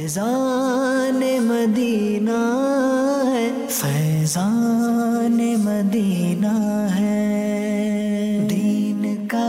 فیضان مدینہ ہے، فیضان مدینہ ہے، دین کا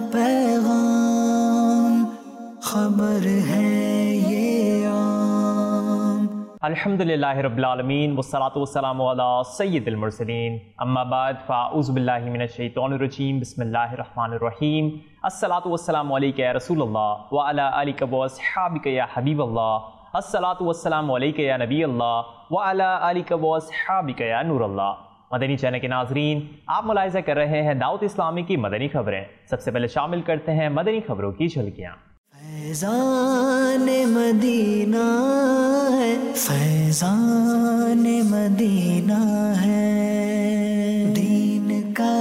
پیغام خبر ہے یہ عام۔ الحمدللہ رب العالمین والصلاة والسلام علی سید المرسلین، اما بعد فاعوذ باللہ من الشیطان الرجیم، بسم اللہ الرحمن الرحیم۔ الصلاة والسلام علیک یا رسول اللہ وعلی آلک واصحابک یا حبیب اللہ، الصلاة والسلام علیک یا نبی اللہ وعلی آلک واصحابک یا نور اللہ۔ مدنی چینل کے ناظرین، آپ ملاحظہ کر رہے ہیں دعوت اسلامی کی مدنی خبریں۔ سب سے پہلے شامل کرتے ہیں مدنی خبروں کی جھلکیاں۔ فیضان مدینہ ہے، فیضان مدینہ ہے، دین کا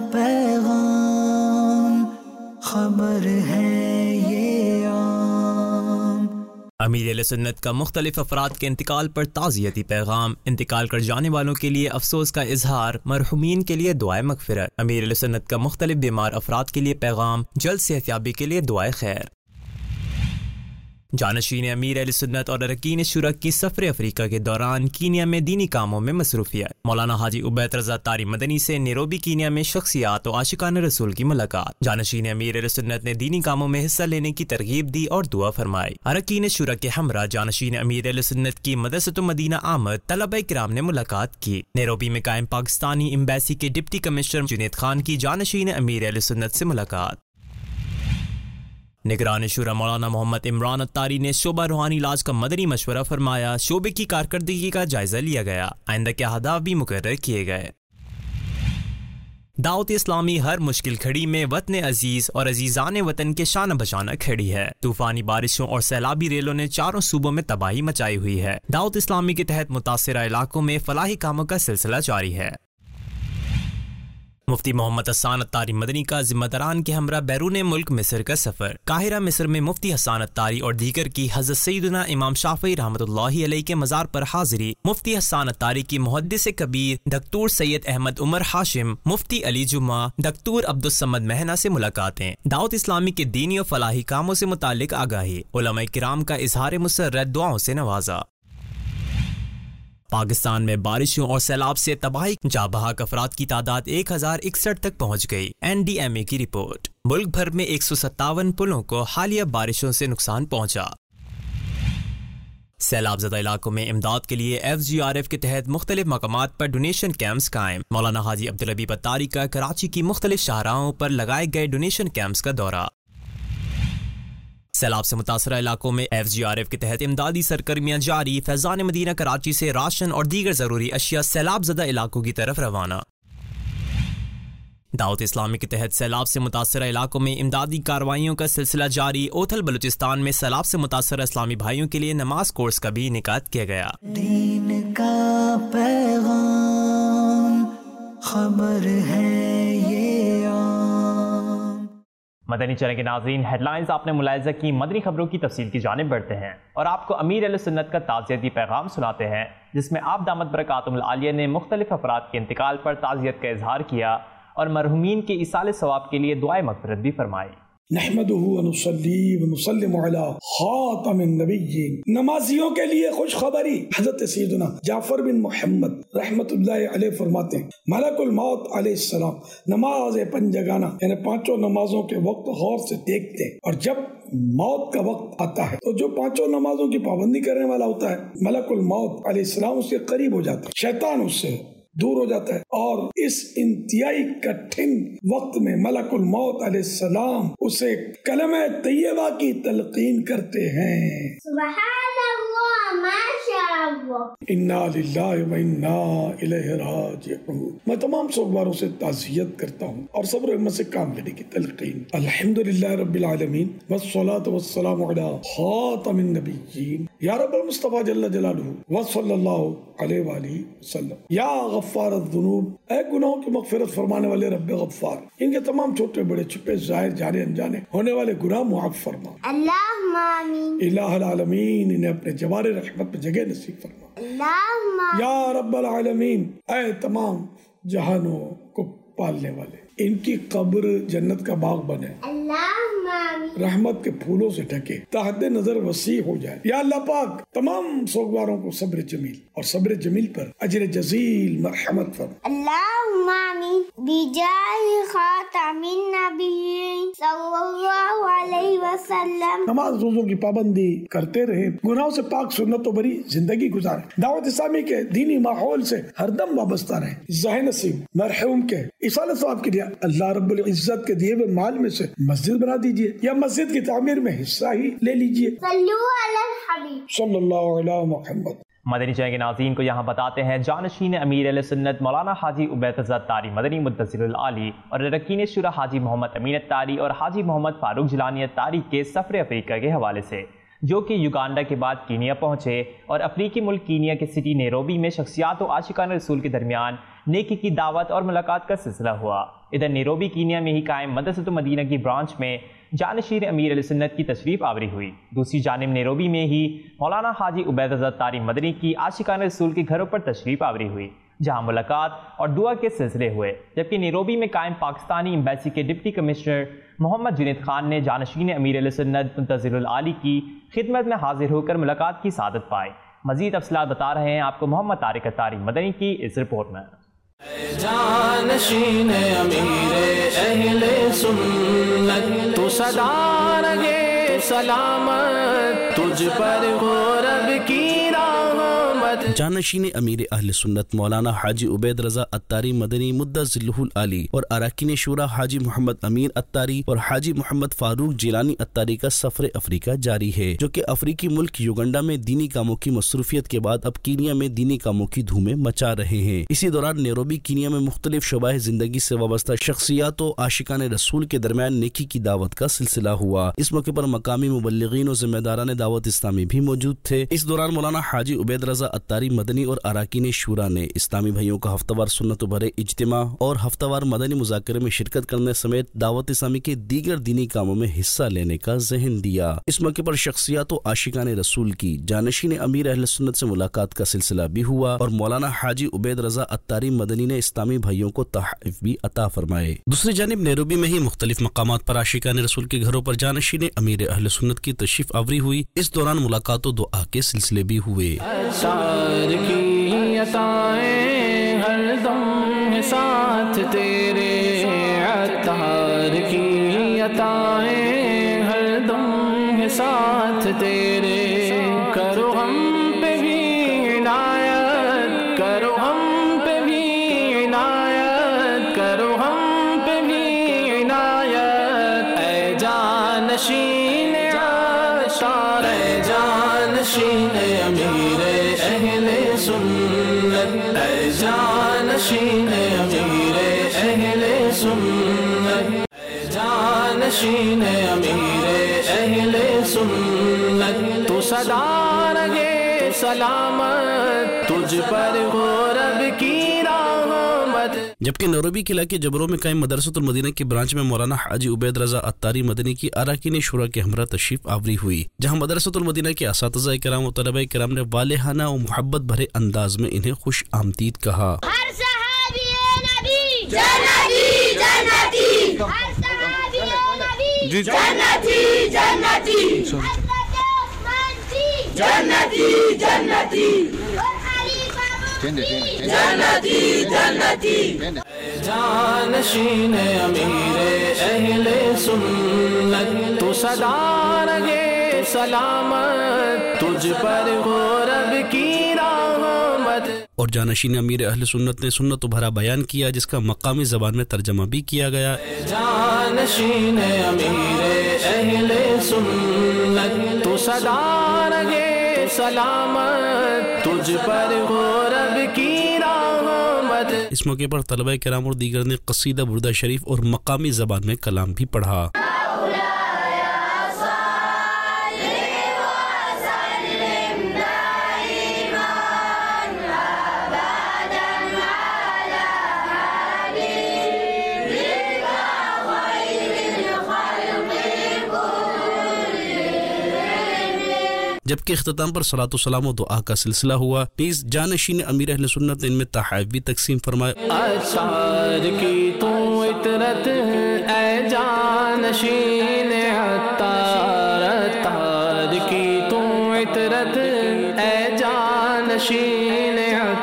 پیغام خبر ہے یہ عام۔ امیر اہل سنت کا مختلف افراد کے انتقال پر تعزیتی پیغام، انتقال کر جانے والوں کے لیے افسوس کا اظہار، مرحومین کے لیے دعائے مغفرت۔ امیر اہل سنت کا مختلف بیمار افراد کے لیے پیغام، جلد صحت یابی کے لیے دعائے خیر۔ جانشین امیر اہل سنت اور اراکین شورا کی سفر افریقہ کے دوران کینیا میں دینی کاموں میں مصروفیت۔ مولانا حاجی عبید رضا طاری مدنی سے نیروبی کینیا میں شخصیات و عاشقان رسول کی ملاقات۔ جانشین امیر اہل سنت نے دینی کاموں میں حصہ لینے کی ترغیب دی اور دعا فرمائی۔ اراکین شورا کے ہمراہ جانشین امیر اہل سنت کی مدرسۃ مدینہ آمد طلبہ کرام نے ملاقات کی۔ نیروبی میں قائم پاکستانی ایمبیسی کے ڈپٹی کمشنر جنید خان کی جانشین امیر اہل سنت سے ملاقات۔ نگران شورا مولانا محمد عمران الطاری نے شعبہ روحانی علاج کا مدنی مشورہ فرمایا۔ شعبے کی کارکردگی کا جائزہ لیا گیا، آئندہ کے اہداف بھی مقرر کیے گئے۔ دعوت اسلامی ہر مشکل گھڑی میں وطن عزیز اور عزیزان وطن کے شانہ بشانہ کھڑی ہے۔ طوفانی بارشوں اور سیلابی ریلوں نے چاروں صوبوں میں تباہی مچائی ہوئی ہے۔ دعوت اسلامی کے تحت متاثرہ علاقوں میں فلاحی کاموں کا سلسلہ جاری ہے۔ مفتی محمد حسان الطاری مدنی کا ذمہ داران کے ہمراہ بیرون ملک مصر کا سفر۔ قاہرہ مصر میں مفتی حسان الطاری اور دیگر کی حضرت سیدنا امام شافعی رحمۃ اللہ علیہ کے مزار پر حاضری۔ مفتی حسان الطاری کی محدث کبیر دکتور سید احمد عمر ہاشم، مفتی علی جمعہ، دکتور عبدالصمد مہنا سے ملاقاتیں۔ دعوت اسلامی کے دینی و فلاحی کاموں سے متعلق آگاہی، علماء کرام کا اظہار مسرت، دعاؤں سے نوازا۔ پاکستان میں بارشوں اور سیلاب سے تباہی، جاں بحق افراد کی تعداد 1061 تک پہنچ گئی۔ NDMA کی رپورٹ۔ ملک بھر میں 157 پلوں کو حالیہ بارشوں سے نقصان پہنچا۔ سیلاب زدہ علاقوں میں امداد کے لیے FGRF کے تحت مختلف مقامات پر ڈونیشن کیمپس قائم۔ مولانا حاجی عبدالحبیب الطاری کا کراچی کی مختلف شاہراہوں پر لگائے گئے ڈونیشن کیمپس کا دورہ۔ سیلاب سے متاثرہ علاقوں میں FGRF کے تحت امدادی سرگرمیاں جاری۔ فیضان مدینہ کراچی سے راشن اور دیگر ضروری اشیاء سیلاب زدہ علاقوں کی طرف روانہ۔ دعوت اسلامی کے تحت سیلاب سے متاثرہ علاقوں میں امدادی کارروائیوں کا سلسلہ جاری۔ اوتھل بلوچستان میں سیلاب سے متاثرہ اسلامی بھائیوں کے لیے نماز کورس کا بھی انعقاد کیا گیا۔ دین کا پیغام خبر ہے یہ عام۔ مدنی چینل کے ناظرین، ہیڈ لائنز آپ نے ملاحظہ کی، مدنی خبروں کی تفصیل کی جانب بڑھتے ہیں اور آپ کو امیر اہل سنت کا تعزیتی پیغام سناتے ہیں، جس میں آپ دامت برکاتہم العالیہ نے مختلف افراد کے انتقال پر تعزیت کا اظہار کیا اور مرحومین کے ایصال ثواب کے لیے دعائے مغفرت بھی فرمائی۔ نحمده ونصلي ونسلم على خاتم النبیین۔ نمازیوں کے لیے خوشخبری، حضرت سیدنا جعفر بن محمد رحمت اللہ علیہ فرماتے ہیں ملک الموت علیہ السلام نماز پنجگانہ یعنی پانچوں نمازوں کے وقت غور سے دیکھتے ہیں، اور جب موت کا وقت آتا ہے تو جو پانچوں نمازوں کی پابندی کرنے والا ہوتا ہے، ملک الموت علیہ السلام اس کے قریب ہو جاتا ہے، شیطان اس سے دور ہو جاتا ہے، اور اس انتہائی کٹھن وقت میں ملک الموت علیہ السلام اسے کلمہ طیبہ کی تلقین کرتے ہیں، سبحان اللہ ماشاء اللہ، انا للہ و انا الیہ راجعون۔ میں تمام سوگواروں سے تعزیت کرتا ہوں اور صبر و ہمت سے کام لینے کی تلقین۔ الحمدللہ رب العالمین والصلاة والسلام علی خاتم النبیین یا رب المصطفیٰ جل جلالہ وصلی اللہ علیہ وآلہ وسلم۔ یا غفار الذنوب، اے گناہوں کی مغفرت فرمانے والے رب غفار، ان کے تمام چھوٹے بڑے چھپے ظاہر جانے انجانے ہونے والے گناہ معاف فرما۔ اللہم آمین۔ الہ العالمین، انہیں اپنے جوار رحمت پہ جگہ نصیب فرما۔ اللہم یا رب العالمین، اے تمام جہانوں کو پالنے والے، ان کی قبر جنت کا باغ بنے۔ اللہم آمین رحمت کے پھولوں سے ڈھکے تحت نظر وسیع ہو جائے. یا اللہ پاک تمام سوگواروں کو صبر جمیل اور صبر جمیل پر اجر جزیل مرحمت فرما. اللہم آمین بجاہ خاتم النبیین صلی اللہ علیہ وسلم. نماز روزوں کی پابندی کرتے رہے, گناہوں سے پاک سنت و بری زندگی گزارے, دعوت اسلامی کے دینی ماحول سے ہر دم وابستہ رہے. ذہن نصیب مرحوم کے اصالہ ثواب کے لیے اللہ رب العزت کے دیے ہوئے مال میں سے مسجد بنا دیجیے یا مسجد کی تعمیر میں حصہ ہی لے لیجیے. صلو علی الحبیب صلی اللہ علیہ محمد. مدنی چینل کے ناظرین کو یہاں بتاتے ہیں جانشین امیر اہل سنت مولانا حاجی عبید رضا اتاری مدنی متصل العالی اور رکین شورا حاجی محمد امین اتاری اور حاجی محمد فاروق جیلانی اتاری کے سفر افریقہ کے حوالے سے, جو کہ یوگانڈا کے بعد کینیا پہنچے اور افریقی ملک کینیا کے سٹی نیروبی میں شخصیات و عاشقان رسول کے درمیان نیکی کی دعوت اور ملاقات کا سلسلہ ہوا. ادھر نیروبی کینیا میں ہی قائم مدرسۃ المدینہ کی برانچ میں جانشین امیر علیہ سنت کی تشریف آوری ہوئی. دوسری جانب نیروبی میں ہی مولانا حاجی عبید رضا اتاری مدنی کی عاشقان رسول کے گھروں پر تشریف آوری ہوئی, جہاں ملاقات اور دعا کے سلسلے ہوئے. جبکہ نیروبی میں قائم پاکستانی ایمبیسی کے ڈپٹی کمشنر محمد جنید خان نے جانشین امیر علیہ سنت منتظر العالی کی خدمت میں حاضر ہو کر ملاقات کی سعادت پائی. مزید تفصیلات بتا رہے ہیں آپ کو محمد طارق اتاری مدنی کی اس رپورٹ میں. جانشین امیر اہل سنت تو صدا رہے سلامت, تجھ پر ہو رب کی رحمت. جانشین امیر اہل سنت مولانا حاجی عبید رضا اتاری مدنی مدہ ذلہ العالی اور اراکین شورا حاجی محمد امین اتاری اور حاجی محمد فاروق جیلانی اتاری کا سفر افریقہ جاری ہے, جو کہ افریقی ملک یوگنڈا میں دینی کاموں کی مصروفیت کے بعد اب کینیا میں دینی کاموں کی دھومیں مچا رہے ہیں. اسی دوران نیروبی کینیا میں مختلف شعبہ زندگی سے وابستہ شخصیات و عاشقان رسول کے درمیان نیکی کی دعوت کا سلسلہ ہوا. اس موقع پر مقامی مبلغین و ذمہ داران دعوت اسلامی بھی موجود تھے. اس دوران مولانا حاجی عبید رضا اتاری مدنی اور اراکین شورا نے اسلامی بھائیوں کا ہفتہ وار سنت و بھرے اجتماع اور ہفتہ وار مدنی مذاکرے میں شرکت کرنے سمیت دعوت اسلامی کے دیگر دینی کاموں میں حصہ لینے کا ذہن دیا. اس موقع پر شخصیات و عاشقان رسول کی جانشین امیر اہل سنت سے ملاقات کا سلسلہ بھی ہوا اور مولانا حاجی عبید رضا اتاری مدنی نے اسلامی بھائیوں کو تحائف بھی عطا فرمائے. دوسری جانب نیروبی میں ہی مختلف مقامات پر عاشقان رسول کے گھروں پر جانشین امیر اہل سنت کی تشریف آوری ہوئی. اس دوران ملاقات و دعا کے سلسلے بھی ہوئے. کی عطائیں ہر دم ساتھ تیرے, عطار کی عطائیں ہر دم ساتھ تیرے, کرو ہم پہ بھی عنایت, کرو ہم پہ بھی عنایت, کرو ہم پہ بھی عنایت. اے جانشین عطار, اے جانشین امیر اہل سنت, اے جانشین امیر اہل سنت, اے جانشین امیر اہل سنت تو صدا رہے سلامت, تجھ پر ہو رب کی رحمت. جبکہ نیروبی کے علاقے جبروں میں قائم مدرسۃ المدینہ کی برانچ میں مولانا حاجی عبید رضا اتاری مدنی کی اراکین شورا کے ہمراہ تشریف آوری ہوئی, جہاں مدرسۃ المدینہ کے اساتذہ کرام و طلبہ کرام نے والہانہ و محبت بھرے انداز میں انہیں خوش آمدید کہا. ہر صحابی نبی جنتی جنتی, ہر صحابی نبی جنتی جنتی, حضرت عثمان جی جنتی جنتی, اور خلیفہ مفتی جنتی جنتی. جانشین امیر اہل سنت تو صدا رہے سلامت, تجھ پر ہو رب کی رحمت. اور جانشین امیر اہل سنت نے سنت و بھرا بیان کیا, جس کا مقامی زبان میں ترجمہ بھی کیا گیا. جانشین امیر اہل سنت تو صدا رہے سلامت, تجھ پر ہو رب کی رحمت. اس موقع پر طلبہ کرام اور دیگر نے قصیدہ بردہ شریف اور مقامی زبان میں کلام بھی پڑھا. جبکہ اختتام پر صلاۃ و سلام و دعا کا سلسلہ ہوا. نیز جانشین امیر اہل سنت نے ان میں تحائف بھی تقسیم فرمائے. اشعار کی تو عطرت اے جانشین اے جانشین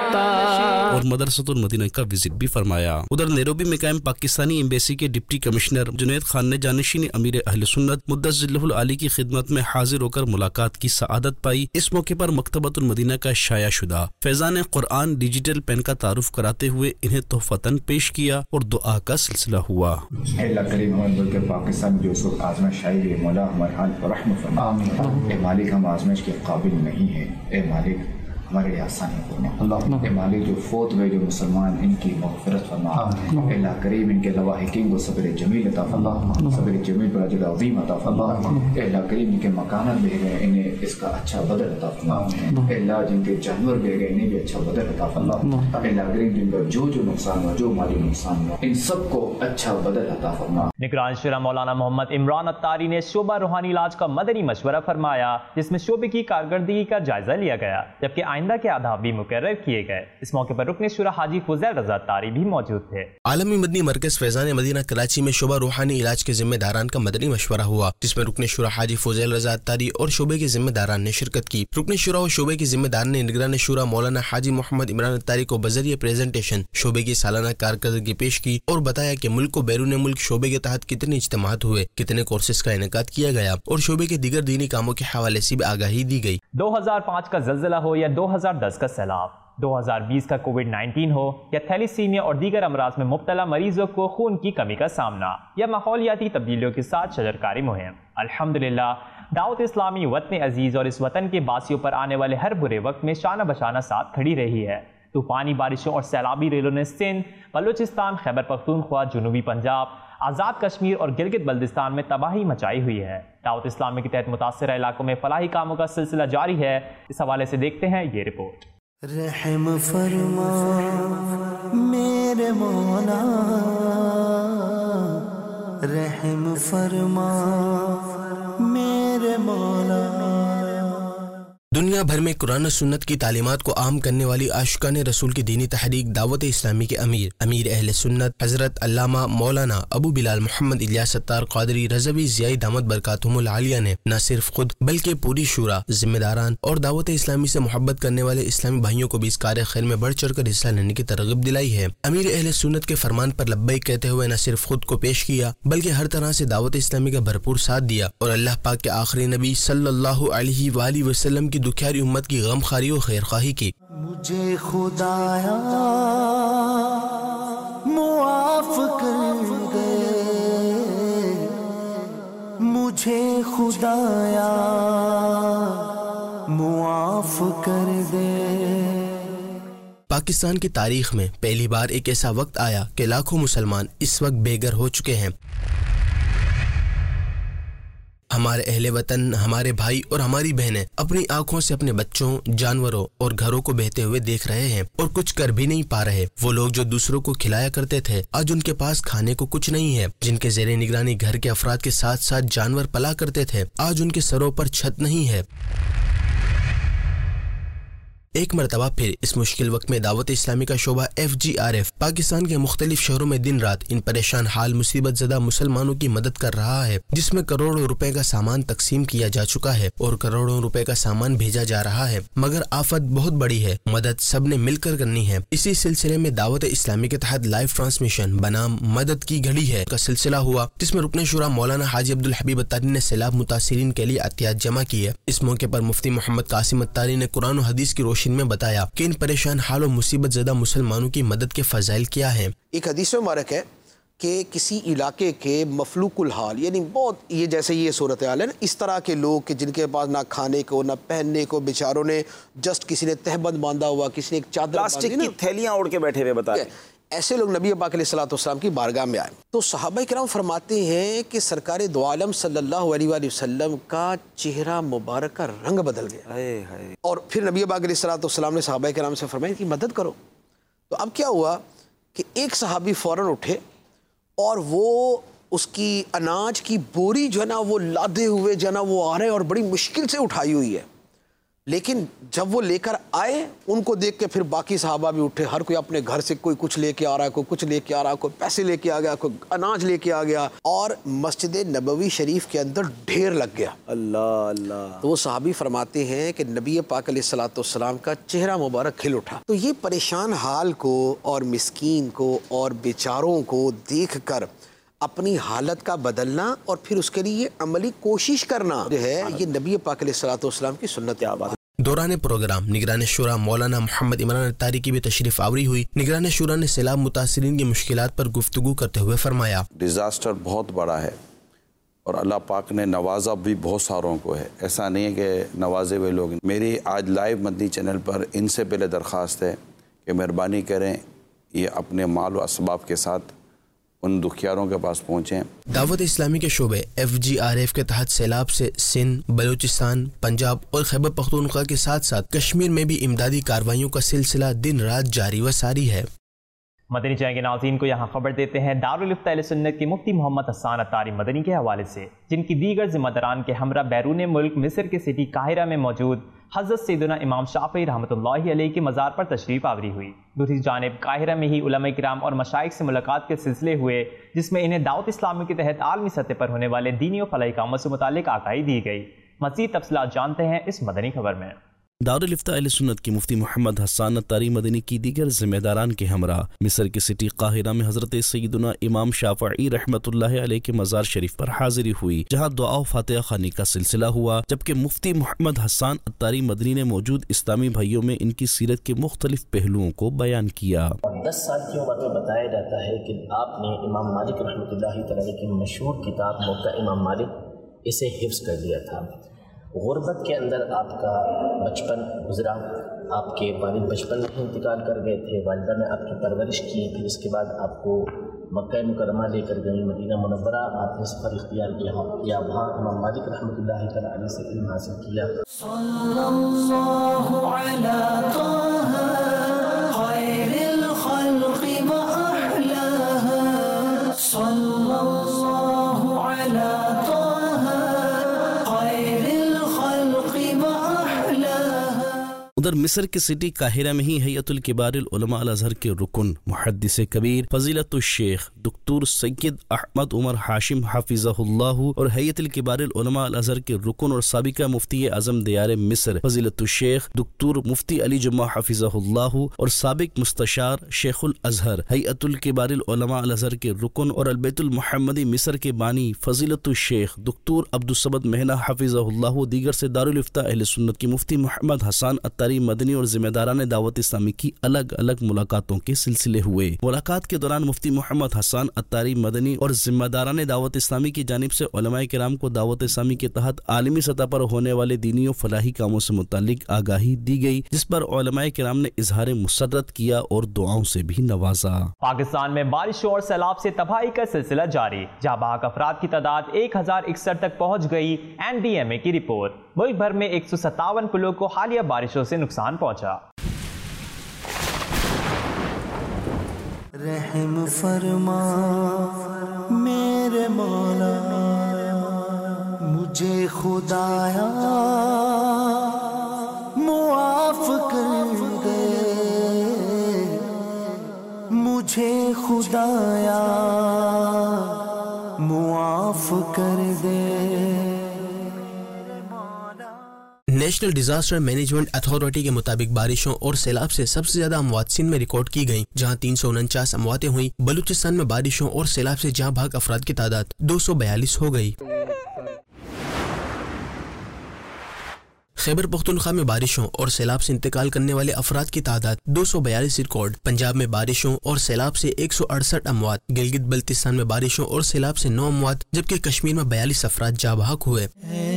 عطار، اور مدرسۃ المدینہ کا وزٹ بھی فرمایا۔ ادھر نیروبی میں قائم پاکستانی ایمبیسی کے ڈپٹی کمشنر جنید خان نے جانشین امیر اہل سنت مدثر ظلہ العالی کی خدمت میں حاضر ہو کر ملاقات کی سعادت پائی۔ اس موقع پر مکتبۃ المدینہ کا شائع شدہ فیضان قرآن ڈیجیٹل پین کا تعارف کراتے ہوئے انہیں تحفتاً پیش کیا اور دعا کا سلسلہ ہوا۔ اللہ کریم ہمارے ملک پاکستان جو اس وقت آزمائش آئی ہے، مولا ہمارے حال پر رحم فرما۔ اے مالک ہم آزمائش کے قابل نہیں ہیں، اے مالک ہمارے لیے آسانی فرما۔ اے مالک جو فوت ہوئے جو مسلمان ان کی مغفرت فرما۔ اے اللہ کریم ان کے لواحقین کو صبر جمیل عطا فرما، صبر جمیل پر اجر عظیم عطا فرما۔ اے اللہ کریم ان کے مکانات بہ گئے انہیں اس کا اچھا بدل عطا فرما۔ اے اللہ جن کے جانور بہ گئے انہیں بھی اچھا بدل عطا فرما۔ اے اللہ کریم جن کا جو نقصان ہوا، جو مالی نقصان ہوا، ان سب کو اچھا بدل عطا فرما۔ نگران شورا مولانا محمد عمران اتاری نے شعبہ روحانی علاج کا مدنی مشورہ فرمایا، جس میں شعبے کی کارکردگی کا جائزہ لیا گیا، جبکہ آئندہ کے آداب بھی مقرر کیے گئے۔ اس موقع پر رکن شورا حاجی فضیل رضا اتاری بھی موجود تھے۔ عالمی مدنی مرکز فیضان مدینہ کراچی میں شعبہ روحانی علاج کے ذمہ داران کا مدنی مشورہ ہوا، جس میں رکن شورا حاجی فضیل رضا اتاری اور شعبے کے ذمہ داران نے شرکت کی۔ رکن شورا اور شعبے کے ذمہ داران نے نگران شورا مولانا حاجی محمد عمران اتاری کو بذریعہ پریزنٹیشن شعبے کی سالانہ کارکردگی پیش کی اور بتایا کہ ملک و بیرون ملک شعبے کے تحت کتنے اجتماعات ہوئے، کتنے کورسز کا انعقاد کیا گیا اور شعبے کے دیگر دینی کاموں کے حوالے سے بھی آگاہی دی گئی۔ 2005 کا زلزلہ ہو یا 2010 کا سیلاب، 2020 کا کووڈ-19 ہو یا تھیلیسیمیا اور دیگر امراض میں مبتلا مریضوں کو خون کی کمی کا سامنا یا ماحولیاتی تبدیلیوں کے ساتھ شجرکاری مہم، الحمدللہ دعوت اسلامی وطن عزیز اور اس وطن کے باسیوں پر آنے والے ہر برے وقت میں شانہ بشانہ ساتھ کھڑی رہی ہے۔ طوفانی بارشوں اور سیلابی ریلوں نے سندھ، بلوچستان، خیبر پختونخوا، جنوبی پنجاب، آزاد کشمیر اور گلگت بلتستان میں تباہی مچائی ہوئی ہے۔ دعوت اسلامی کے تحت متاثرہ علاقوں میں فلاحی کاموں کا سلسلہ جاری ہے۔ اس حوالے سے دیکھتے ہیں یہ رپورٹ۔ رحم فرما میرے مولا، رحم فرما میرے مولا۔ دنیا بھر میں قرآن و سنت کی تعلیمات کو عام کرنے والی عاشقان رسول کی دینی تحریک دعوت اسلامی کے امیر اہل سنت حضرت علامہ مولانا ابو بلال محمد الیاس ستار قادری رضوی ضیاء دامت برکاتہم العالیہ نے نہ صرف خود بلکہ پوری شورا، ذمہ داران اور دعوت اسلامی سے محبت کرنے والے اسلامی بھائیوں کو بھی اس کار خیر میں بڑھ چڑھ کر حصہ لینے کی ترغیب دلائی ہے۔ امیر اہل سنت کے فرمان پر لبیک کہتے ہوئے نہ صرف خود کو پیش کیا بلکہ ہر طرح سے دعوت اسلامی کا بھرپور ساتھ دیا اور اللہ پاک کے آخری نبی صلی اللہ علیہ وآلہ وسلم کی دکھیاری امت کی غم خاری و خیر خواہی کی۔ مجھے خدایا معاف کر دے، مجھے خدایا معاف کر دے۔ پاکستان کی تاریخ میں پہلی بار ایک ایسا وقت آیا کہ لاکھوں مسلمان اس وقت بے گھر ہو چکے ہیں۔ ہمارے اہل وطن، ہمارے بھائی اور ہماری بہنیں اپنی آنکھوں سے اپنے بچوں، جانوروں اور گھروں کو بہتے ہوئے دیکھ رہے ہیں اور کچھ کر بھی نہیں پا رہے۔ وہ لوگ جو دوسروں کو کھلایا کرتے تھے آج ان کے پاس کھانے کو کچھ نہیں ہے، جن کے زیر نگرانی گھر کے افراد کے ساتھ ساتھ جانور پلا کرتے تھے آج ان کے سروں پر چھت نہیں ہے۔ ایک مرتبہ پھر اس مشکل وقت میں دعوت اسلامی کا شعبہ FGRF پاکستان کے مختلف شہروں میں دن رات ان پریشان حال مصیبت زدہ مسلمانوں کی مدد کر رہا ہے، جس میں کروڑوں روپے کا سامان تقسیم کیا جا چکا ہے اور کروڑوں روپے کا سامان بھیجا جا رہا ہے، مگر آفت بہت بڑی ہے، مدد سب نے مل کر کرنی ہے۔ اسی سلسلے میں دعوت اسلامی کے تحت لائیو ٹرانسمیشن بنام مدد کی گھڑی ہے کا سلسلہ ہوا، جس میں رکن شورا مولانا حاجی عبدالحبیب اتاری نے سیلاب متاثرین کے لیے عطیات جمع کی ہے۔ اس موقع پر مفتی محمد قاسم اتاری نے قرآن و حدیث کی روشنی میں بتایا کہ ان پریشان حال و مصیبت زدہ مسلمانوں کی مدد کے فضائل کیا ہیں۔ ایک حدیث میں مبارک ہے کہ کسی علاقے کے مفلوق الحال، یعنی بہت یہ جیسے یہ صورتحال ہے نا، اس طرح کے لوگ کہ جن کے پاس نہ کھانے کو نہ پہننے کو، بیچاروں نے جسٹ کسی نے تہبند باندھا ہوا، کسی نے ایک چادر پلاسٹک کی تھیلیاں اوڑھ کے بیٹھے ہوئے بتا رہے ہیں۔ ایسے لوگ نبی پاک علیہ الصلوۃ والسلام کی بارگاہ میں آئے تو صحابہ کرام فرماتے ہیں کہ سرکار دو عالم صلی اللہ علیہ وآلہ وسلم کا چہرہ مبارک کا رنگ بدل گیا، اور پھر نبی پاک علیہ الصلوۃ والسلام نے صحابہ کرام سے فرمایا کہ مدد کرو۔ تو اب کیا ہوا کہ ایک صحابی فوراً اٹھے اور وہ اس کی اناج کی بوری جو ہے نا وہ لادے ہوئے جو ہے نا وہ آ رہے ہیں اور بڑی مشکل سے اٹھائی ہوئی ہے۔ لیکن جب وہ لے کر آئے ان کو دیکھ کے پھر باقی صحابہ بھی اٹھے، ہر کوئی اپنے گھر سے کوئی کچھ لے کے آ رہا ہے، کوئی کچھ لے کے آ رہا ہے، کوئی پیسے لے کے آ گیا، کوئی اناج لے کے آ گیا، اور مسجد نبوی شریف کے اندر ڈھیر لگ گیا۔ اللہ اللہ۔ تو وہ صحابی فرماتے ہیں کہ نبی پاک علیہ الصلوۃ والسلام کا چہرہ مبارک کھل اٹھا۔ تو یہ پریشان حال کو اور مسکین کو اور بیچاروں کو دیکھ کر اپنی حالت کا بدلنا اور پھر اس کے لیے عملی کوشش کرنا جو ہے، یہ نبی پاک علیہ الصلوۃ والسلام کی سنت ہے۔ دوران پروگرام نگران شورا مولانا محمد عمران اتاری کی بھی تشریف آوری ہوئی۔ نگران شورا نے سیلاب متاثرین کی مشکلات پر گفتگو کرتے ہوئے فرمایا، ڈیزاسٹر بہت بڑا ہے اور اللہ پاک نے نوازا بھی بہت ساروں کو ہے، ایسا نہیں ہے کہ نوازے ہوئے لوگ۔ میری آج لائیو مدنی چینل پر ان سے پہلے درخواست ہے کہ مہربانی کریں یہ اپنے مال و اسباب کے ساتھ ان دکھیاروں کے پاس پہنچیں۔ دعوت اسلامی کے شعبے FGRF کے تحت سیلاب سے سندھ، بلوچستان، پنجاب اور خیبر پختونخوا کے ساتھ ساتھ کشمیر میں بھی امدادی کارروائیوں کا سلسلہ دن رات جاری و ساری ہے۔ مدنی چینل کے ناظرین کو یہاں خبر دیتے ہیں دارالفتہ اہل سنت کے مفتی محمد حسان اتاری مدنی کے حوالے سے، جن کی دیگر ذمہ داران کے ہمراہ بیرون ملک مصر کے سٹی قاہرہ میں موجود حضرت سیدنا امام شافعی رحمۃ اللہ علیہ کے مزار پر تشریف آوری ہوئی۔ دوسری جانب قاہرہ میں ہی علماء کرام اور مشائخ سے ملاقات کے سلسلے ہوئے، جس میں انہیں دعوت اسلامی کے تحت عالمی سطح پر ہونے والے دینی و فلاحی کاموں سے متعلق آگاہی دی گئی۔ مزید تفصیلات جانتے ہیں اس مدنی خبر میں۔ دارالفتہ اہل سنت کی مفتی محمد حسان اتاری مدنی کی دیگر ذمہ داران کے ہمراہ مصر کی سٹی قاہرہ میں حضرت سیدنا امام شافعی رحمۃ اللہ علیہ کے مزار شریف پر حاضری ہوئی، جہاں دعا و فاتحہ خوانی کا سلسلہ ہوا، جبکہ مفتی محمد حسان اتاری مدنی نے موجود اسلامی بھائیوں میں ان کی سیرت کے مختلف پہلوؤں کو بیان کیا۔ 10 سال کی عمر میں بتایا جاتا ہے کہ آپ نے امام مالک رحمۃ اللہ تعالی کی مشہور کتاب موطا امام مالک اسے حفظ کر لیا تھا۔ غربت کے اندر آپ کا بچپن گزرا، آپ کے والد بچپن میں انتقال کر گئے تھے، والدہ نے آپ کی پرورش کی، پھر اس کے بعد آپ کو مکہ مکرمہ لے کر گئی، مدینہ منورہ آپ نے سفر اختیار کیا، وہاں امام مالک رحمۃ اللہ تعالی علیہ سے علم حاصل کیا۔ صلی اللہ علی طہ خیر الخلق و احلاها، صلی اللہ علی طہ ادھر مصر کی سٹی قاہرہ میں ہی ہیئت الکبار العلماء الازہر کے رکن محدث کبیر فضیلت الشیخ دکتور سید احمد عمر ہاشم حافظہ اللہ اور ہیئت الکبار العلماء الازہر کے رکن اور سابقہ مفتی اعظم دیار مصر فضیلت الشیخ دکتور مفتی علی جمعہ حافظہ اللہ اور سابق مستشار شیخ الازہر ہیئت الکبار العلماء الازہر کے رکن اور البیت المحمدی مصر کے بانی فضیلت الشیخ دکتور عبدالصمد مہنا حافظہ اللہ دیگر سے دارالفتہ اہل سنت کی مفتی محمد حسان اتاری مدنی اور ذمہ داران دعوت اسلامی کی الگ الگ ملاقاتوں کے سلسلے ہوئے۔ ملاقات کے دوران مفتی محمد حسان اتاری مدنی اور ذمہ داران دعوت اسلامی کی جانب سے علماء کرام کو دعوت اسلامی کے تحت عالمی سطح پر ہونے والے دینی و فلاحی کاموں سے متعلق آگاہی دی گئی، جس پر علماء کرام نے اظہار مسرت کیا اور دعاؤں سے بھی نوازا۔ پاکستان میں بارشوں اور سیلاب سے تباہی کا سلسلہ جاری، جہاں بہت افراد کی تعداد 1061 تک پہنچ گئی۔ NDMA کی رپورٹ، ملک بھر میں 157 پلوں کو حالیہ بارشوں سے نقصان پہنچا۔ رحم فرما میرے مولا مجھے خدایا معاف کر دے، مجھے خدایا معاف کر دے۔ نیشنل ڈیزاسٹر مینجمنٹ اتھارٹی کے مطابق بارشوں اور سیلاب سے سب سے زیادہ اموات سندھ میں ریکارڈ کی گئیں، جہاں 349 امواتیں ہوئیں۔ بلوچستان میں بارشوں اور سیلاب سے جاں بحق افراد کی تعداد 242 ہو گئی۔ خیبر پختونخوا میں بارشوں اور سیلاب سے انتقال کرنے والے افراد کی تعداد 242 ریکارڈ۔ پنجاب میں بارشوں اور سیلاب سے 168 اموات، گلگت بلتستان میں بارشوں اور سیلاب سے 9 اموات، جبکہ کشمیر میں 42 افراد جاں بحق ہوئے۔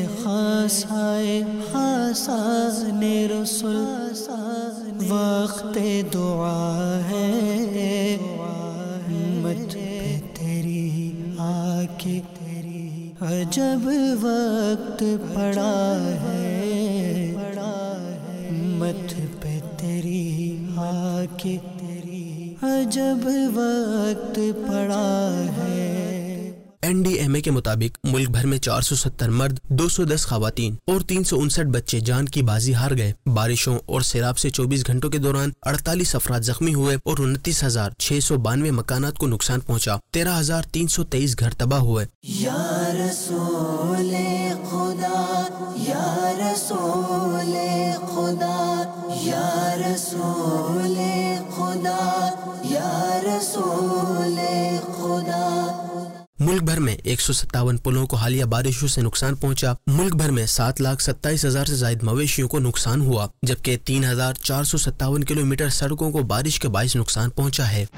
وقت دعا ہے مت پہ تیری آ کے عجب وقت پڑا ہے، مت پہ تیری آ کے عجب وقت پڑا ہے۔ NDMA کے مطابق ملک بھر میں 470 مرد، 210 خواتین اور 359 بچے جان کی بازی ہار گئے۔ بارشوں اور سیلاب سے 24 گھنٹوں کے دوران 48 افراد زخمی ہوئے اور 29,692 مکانات کو نقصان پہنچا۔ 13,323 گھر تباہ ہوئے۔ یا رسول خدا، یا رسول خدا، یا رسول خدا، یا رسول خدا۔ ملک بھر میں 157 پلوں کو حالیہ بارشوں سے نقصان پہنچا۔ ملک بھر میں 7,27,000 سے زائد مویشیوں کو نقصان ہوا، جبکہ 3,457 کلومیٹر سڑکوں کو بارش کے باعث نقصان پہنچا ہے۔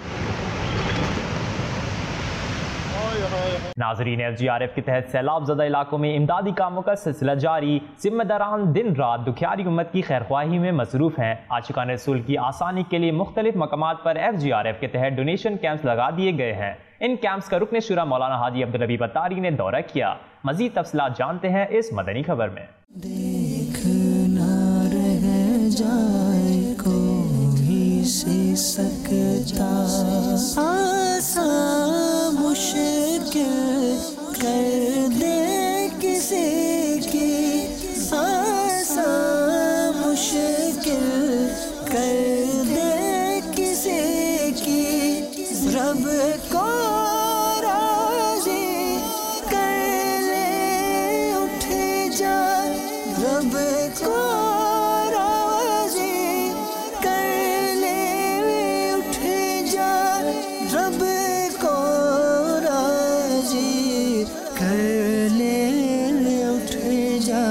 ناظرین، FGRF کے تحت سیلاب زدہ علاقوں میں امدادی کاموں کا سلسلہ جاری۔ ذمہ داران دن رات دکھیاری امت کی خیرخواہی میں مصروف ہیں۔ عاشقان رسول کی آسانی کے لیے مختلف مقامات پر FGRF کے تحت ڈونیشن کیمپس لگا دیے گئے ہیں۔ ان کیمپس کا رکن شورا مولانا حاجی عبدالحبیب اتاری نے دورہ کیا۔ مزید تفصیلات جانتے ہیں اس مدنی خبر میں۔ دیکھنا رہ جائے کوئی سی سکتا، آسان مشکل کر دے کسی کی، آسان مشکل کر دے کسی کی، رب کو راضی کر لے اٹھ جا، رب کو راضی کر لے اٹھ جا، رب کو راضی کر لے اٹھ جا۔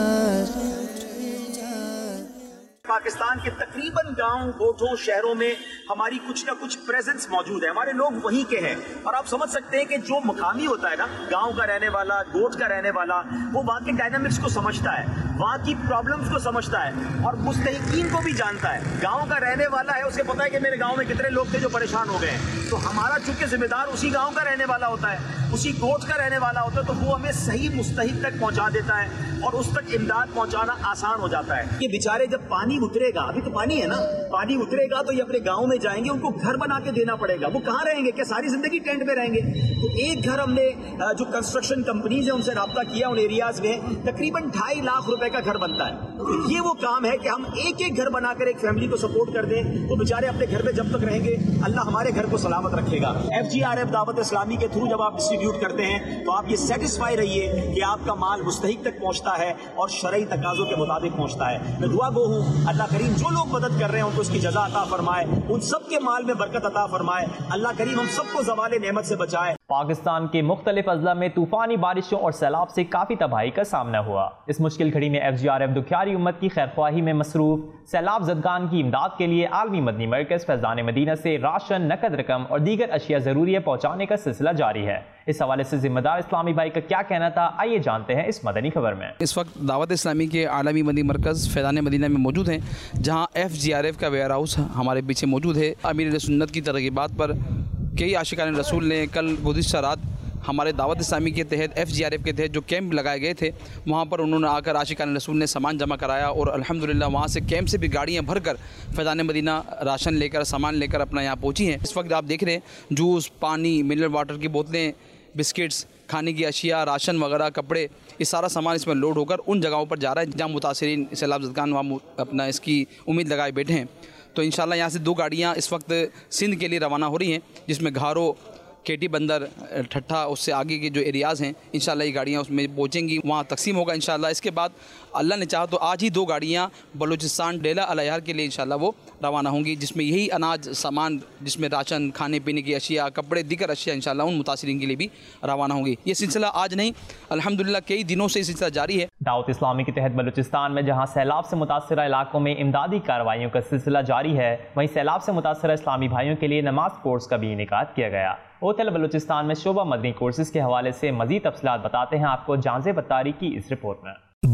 پاکستان کے تقریباً گاؤں گوٹھوں شہروں میں ہماری کچھ نہ کچھ پریزنس موجود ہے، ہمارے لوگ وہیں کے ہیں، اور آپ سمجھ سکتے ہیں کہ جو مقامی ہوتا ہے نا، گاؤں کا رہنے والا، گوٹھ کا رہنے والا، وہ وہاں کے ڈائنامکس کو سمجھتا ہے، وہاں کی پرابلمز کو سمجھتا ہے اور مستحقین کو بھی جانتا ہے۔ گاؤں کا رہنے والا ہے، اسے پتا ہے کہ میرے گاؤں میں کتنے لوگ تھے جو پریشان ہو گئے ہیں، تو ہمارا چونکہ ذمہ دار اسی گاؤں کا رہنے والا ہوتا ہے، اسی گوٹھ کا رہنے والا ہوتا ہے، تو وہ ہمیں صحیح مستحق تک پہنچا دیتا ہے اور اس تک امداد پہنچانا آسان ہو جاتا ہے۔ یہ بیچارے جب پانی اترے گا، ابھی تو پانی ہے نا، پانی اترے گا تو یہ اپنے گاؤں میں جائیں گے، ان کو گھر بنا کے دینا پڑے گا۔ وہ کہاں رہیں گے؟ کہ ساری زندگی ٹینٹ میں رہیں گے؟ تو ایک گھر ہم نے جو کنسٹرکشن کمپنیز ہیں ان سے رابطہ کیا، ان ایریاز میں تقریباً 2.5 لاکھ روپے کا گھر بنتا ہے۔ یہ وہ کام ہے کہ ہم ایک ایک گھر بنا کر ایک فیملی کو سپورٹ کر دیں، تو بیچارے اپنے گھر پہ جب تک رہیں گے اللہ ہمارے گھر کو سلامت رکھے گا۔ FGRF دعوت اسلامی کے تھرو جب آپ ڈسٹریبیوٹ کرتے ہیں تو آپ یہ سیٹسفائی رہیے کہ آپ کا مال مستحق تک پہنچتا ہے اور شرعی تقاضوں کے مطابق پہنچتا ہے۔ میں دعا گو ہوں اللہ کریم جو لوگ مدد کر رہے ہیں ان کو اس کی جزا عطا فرمائے، ان سب کے مال میں برکت عطا فرمائے، اللہ کریم ہم سب کو زوال نعمت سے بچائے۔ پاکستان کے مختلف اضلاع میں طوفانی بارشوں اور سیلاب سے کافی تباہی کا سامنا ہوا۔ اس مشکل گھڑی میں FGRF دکھیاری امت کی خیرخواہی میں مصروف۔ سیلاب زدگان کی امداد کے لیے عالمی مدنی مرکز فیضان مدینہ سے راشن، نقد رقم اور دیگر اشیاء ضروریہ پہنچانے کا سلسلہ جاری ہے۔ اس حوالے سے ذمہ دار اسلامی بھائی کا کیا کہنا تھا، آئیے جانتے ہیں اس مدنی خبر میں۔ اس وقت دعوت اسلامی کے عالمی مدنی مرکز فیضان مدینہ میں موجود ہیں، جہاں FGRF کا ویئر ہاؤس ہمارے پیچھے موجود ہے۔ امیر سنت کی ترغیبات پر کئی عاشقان رسول نے کل گزشتہ رات ہمارے دعوت اسلامی کے تحت FGRF کے تحت جو کیمپ لگائے گئے تھے، وہاں پر انہوں نے آ کر عاشقان رسول نے سامان جمع کرایا، اور الحمدللہ وہاں سے کیمپ سے بھی گاڑیاں بھر کر فیضان مدینہ راشن لے کر، سامان لے کر اپنا یہاں پہنچی ہیں۔ اس وقت آپ دیکھ رہے ہیں جوس، پانی، منرل واٹر کی بوتلیں، بسکٹس، کھانے کی اشیاء، راشن وغیرہ، کپڑے، یہ سارا سامان اس میں لوڈ ہو کر ان جگہوں پر جا رہا ہے جہاں متاثرین سیلاب زدگان وہاں اپنا اس کی امید لگائے بیٹھے ہیں۔ تو انشاءاللہ یہاں سے 2 گاڑیاں اس وقت سندھ کے لیے روانہ ہو رہی ہیں، جس میں گھارو، کیٹی بندر، ٹھٹھا، اس سے آگے کے جو ایریاز ہیں انشاءاللہ یہ گاڑیاں اس میں پہنچیں گی، وہاں تقسیم ہوگا انشاءاللہ۔ اس کے بعد اللہ نے چاہا تو آج ہی 2 گاڑیاں بلوچستان ڈیلا الیہر کے لیے انشاءاللہ وہ روانہ ہوں گی، جس میں یہی اناج سامان، جس میں راشن، کھانے پینے کی اشیاء، کپڑے، دیگر اشیاء انشاءاللہ ان متاثرین کے لیے بھی روانہ ہوں گی۔ یہ سلسلہ آج نہیں، الحمدللہ کئی دنوں سے یہ سلسلہ جاری ہے۔ دعوت اسلامی کے تحت بلوچستان میں جہاں سیلاب سے متاثرہ علاقوں میں امدادی کارروائیوں کا سلسلہ جاری ہے، وہیں سیلاب سے متاثرہ اسلامی بھائیوں کے لیے نماز کورس کا بھی انعقاد کیا گیا۔ اوتھل بلوچستان میں شعبہ مدنی کورسز کے حوالے سے مزید تفصیلات بتاتے ہیں آپ کو جانزے بطاری کی اس رپورٹ میں۔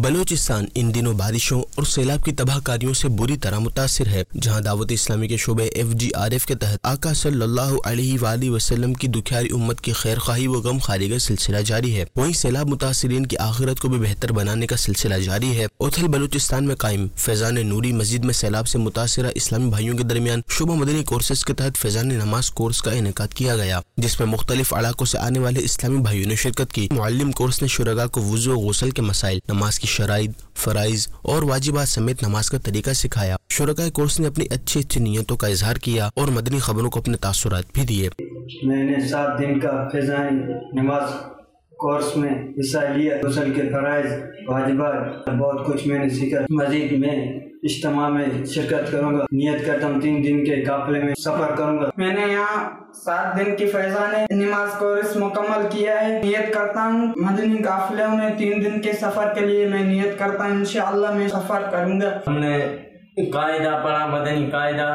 بلوچستان ان دنوں بارشوں اور سیلاب کی تباہ کاریوں سے بری طرح متاثر ہے، جہاں دعوت اسلامی کے شعبے FGRF کے تحت آقا صلی اللہ علیہ وآلہ وسلم کی دکھیاری امت کی خیر خواہی و غم خاری کا سلسلہ جاری ہے، وہیں سیلاب متاثرین کی آخرت کو بھی بہتر بنانے کا سلسلہ جاری ہے۔ اوتھل بلوچستان میں قائم فیضان نوری مسجد میں سیلاب سے متاثرہ اسلامی بھائیوں کے درمیان شعبہ مدنی کورسز کے تحت فیضان نماز کورس کا انعقاد کیا گیا، جس میں مختلف علاقوں سے آنے والے اسلامی بھائیوں نے شرکت کی۔ معلم کورس نے شرکاء کو وضو و غسل کے مسائل، نماز کی شرائط، فرائض اور واجبات سمیت نماز کا طریقہ سکھایا۔ شرکاء کورس نے اپنی اچھی نیتوں کا اظہار کیا اور مدنی خبروں کو اپنے تاثرات بھی دیے۔ میں نے 7 دن کا فیضان نماز کورس میں حصہ لیا، غسل کے فرائض، واجبات، بہت کچھ میں نے سیکھا۔ مزید میں اجتماع میں شرکت کروں گا، نیت کرتا ہوں 3 دن کے قافلے میں سفر کروں گا۔ میں نے یہاں 7 دن کی فیضان نماز کورس مکمل کیا ہے، نیت کرتا ہوں مدنی قافلوں میں 3 دن کے سفر کے لیے میں نیت کرتا ہوں انشاءاللہ میں سفر کروں گا۔ ہم نے قاعدہ پڑھا، مدنی قاعدہ،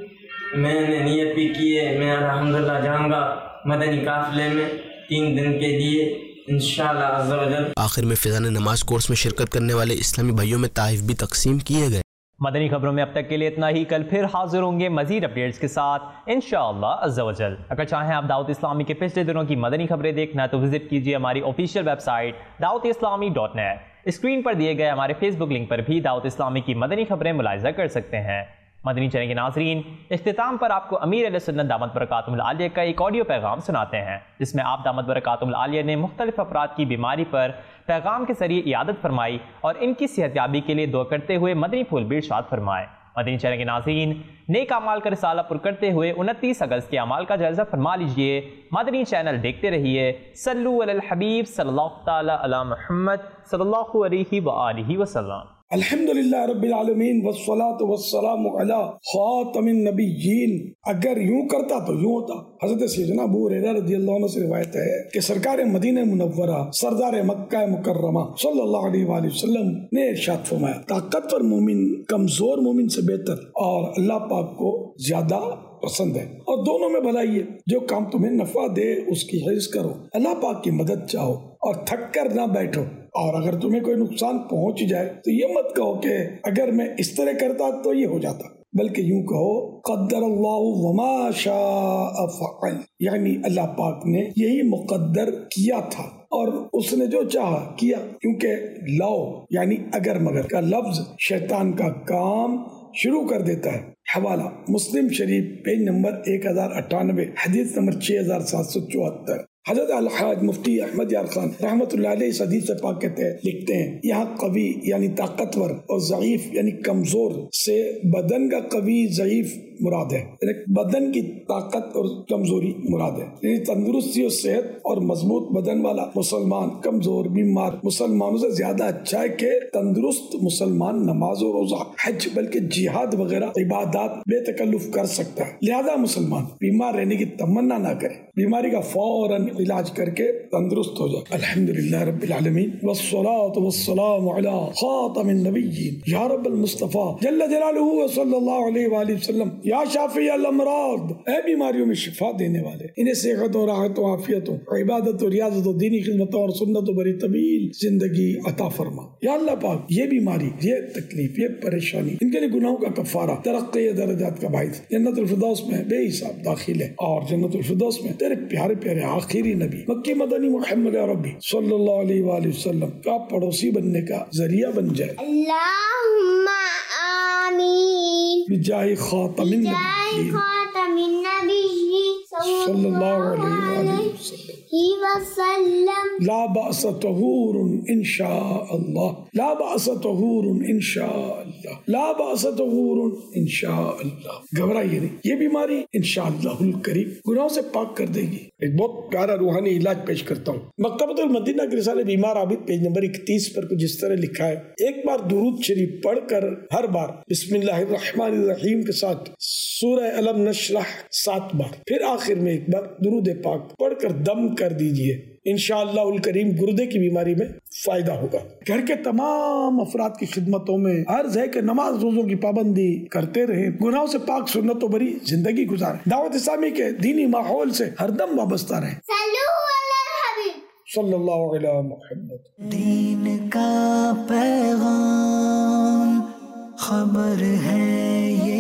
میں نے نیت بھی کی ہے، میں الحمدللہ جاؤں گا مدنی قافلے میں 3 دن کے لیے انشاءاللہ عز و جل۔ آخر میں فیضان نماز کورس میں شرکت کرنے والے اسلامی بھائیوں میں تحائف بھی تقسیم کیے گئے۔ مدنی خبروں میں اب تک کے لیے اتنا ہی، کل پھر حاضر ہوں گے مزید اپڈیٹس کے ساتھ انشاءاللہ عز و جل۔ اگر چاہیں آپ دعوت اسلامی کے پچھلے دنوں کی مدنی خبریں دیکھنا تو وزٹ کیجیے ہماری official web site dawat-islami.net۔ Screen پر دیے گئے ہمارے فیس بک لنک پر بھی دعوت اسلامی کی مدنی خبریں ملاحظہ کر سکتے ہیں۔ مدنی چینل کے ناظرین، اختتام پر آپ کو امیر علیہ سنت دامت برکاتہم العالیہ کا ایک آڈیو پیغام سناتے ہیں، جس میں آپ دامت برکاتہم العالیہ نے مختلف افراد کی بیماری پر پیغام کے ذریعے عیادت فرمائی اور ان کی صحت یابی کے لیے دعا کرتے ہوئے مدنی پھول بھی ارشاد فرمائے۔ مدنی چینل کے ناظرین، نیک اعمال کا رسالہ پر کرتے ہوئے 29 اگست کے اعمال کا جائزہ فرما لیجئے۔ مدنی چینل دیکھتے رہیے۔ صلو علی الحبیب صلی اللہ تعالی علی محمد صلی اللہ علیہ وآلہ وسلم۔ الحمدللہ رب العالمین والصلاة والسلام علی خاتم النبیین۔ اگر یوں کرتا تو یوں ہوتا۔ حضرت سیدنا ابو ہریرہ رضی اللہ عنہ سے روایت ہے کہ سرکار مدینہ منورہ سردار مکہ مکرمہ صلی اللہ علیہ وآلہ وسلم نے ارشاد فرمایا، طاقتور مومن کمزور مومن سے بہتر اور اللہ پاک کو زیادہ پسند ہے، اور دونوں میں بھلائی ہے۔ جو کام تمہیں نفع دے اس کی حرص کرو، اللہ پاک کی مدد چاہو اور تھک کر نہ بیٹھو، اور اگر تمہیں کوئی نقصان پہنچ جائے تو یہ مت کہو کہ اگر میں اس طرح کرتا تو یہ ہو جاتا، بلکہ یوں کہو قدر اللہ وما شاء فعل، یعنی اللہ پاک نے یہی مقدر کیا تھا اور اس نے جو چاہا کیا، کیونکہ لو یعنی اگر مگر کا لفظ شیطان کا کام شروع کر دیتا ہے۔ حوالہ مسلم شریف پیج نمبر 1098، حدیث نمبر 6774۔ حضرت الحاج مفتی احمد یار خان رحمۃ اللہ علیہ اس حدیث پاک کہتے ہیں، لکھتے ہیں یہاں قوی یعنی طاقتور اور ضعیف یعنی کمزور سے بدن کا قوی ضعیف مراد ہے، یعنی بدن کی طاقت اور کمزوری مراد ہے، یعنی تندرستی اور صحت اور مضبوط بدن والا مسلمان کمزور بیمار مسلمانوں سے زیادہ اچھا ہے کہ تندرست مسلمان نماز و روزہ حج بلکہ جہاد وغیرہ عبادات بے تکلف کر سکتا ہے۔ لہذا مسلمان بیمار رہنے کی تمنا نہ کرے، بیماری کا فوراً علاج کر کے تندرست ہو جائے۔ الحمدللہ رب العالمین والصلاة والسلام علی خاتم النبیین یا رب المصطفیٰ جل جلالہ وصلی اللہ علیہ وآلہ وسلم یا شافی الامراض، اے بیماریوں میں شفا دینے والے، انہیں صحت و راحت و عافیت و عبادت و ریاضت و دینی خدمت اور سنت و بری طویل زندگی عطا فرما۔ یا اللہ پاک یہ بیماری، یہ تکلیف، یہ پریشانی، ان کے لیے گناہوں کا کفارہ، ترقی درجات کا باعث، جنت الفردوس میں بے حساب داخل ہے، اور جنت الفردوس میں تیرے پیارے پیارے آخری نبی مکی مدنی محمد عربی صلی اللہ علیہ وآلہ وسلم کا پڑوسی بننے کا ذریعہ بن جائے۔ اللہم آمین بجاہ خاتم النبیین صلی اللہ علیہ وآلہ وسلم۔ لا بأس طہور انشاء اللہ، لا بأس طہور انشاء اللہ، لا بأس طہور انشاء اللہ۔ گھبرائیے نہیں، یہ بیماری انشاءاللہ الکریم گناہوں سے پاک کر دے گی۔ ایک بہت پیارا روحانی علاج پیش کرتا ہوں۔ مکتبۃ المدینہ کے رسالے بیمار عابد پیج نمبر 31 پر کچھ اس طرح لکھا ہے، ایک بار درود شریف پڑھ کر ہر بار بسم اللہ الرحمن الرحیم کے ساتھ سورہ علم نشرح 7 بار، پھر آخر میں ایک بار درود پاک پڑھ کر دم کر دیجئے، انشاءاللہ الکریم گردے کی بیماری میں فائدہ ہوگا۔ گھر کے تمام افراد کی خدمتوں میں عرض ہے کہ نماز روزوں کی پابندی کرتے رہیں، گناہوں سے پاک سنت و بری زندگی گزاریں، دعوت اسلامی کے دینی ماحول سے ہر دم وابستہ رہیں۔ صلی اللہ علیہ محمد. دین کا پیغام خبر ہے یہ